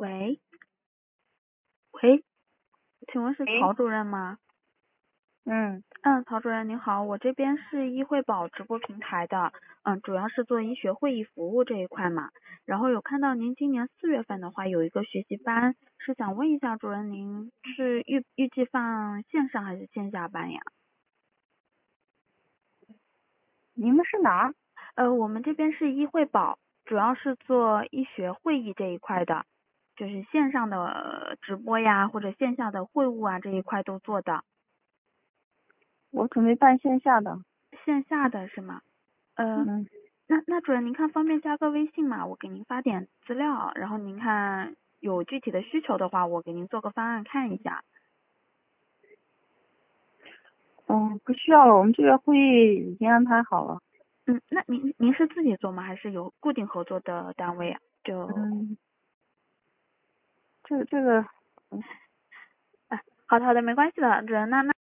喂喂，请问是喂， 曹主任吗？ 嗯， 曹主任您好，我这边是医惠宝直播平台的，主要是做医学会议服务这一块嘛。然后有看到您今年4月份的话有一个学习班，是想问一下主任，您是预计放线上还是线下班呀？ 你们是哪儿？ 我们这边是医惠宝，主要是做医学会议这一块的，就是线上的直播呀，或者线下的会务啊这一块都做的。 我准备办线下的。 线下的是吗？ 嗯， 那主任您看方便加个微信嘛？我给您发点资料，然后您看有具体的需求的话，我给您做个方案看一下。 不需要了，我们这个会议已经安排好了。 那您是自己做吗？还是有固定合作的单位啊？ 嗯，这个， 好的好的，没关系的，主任那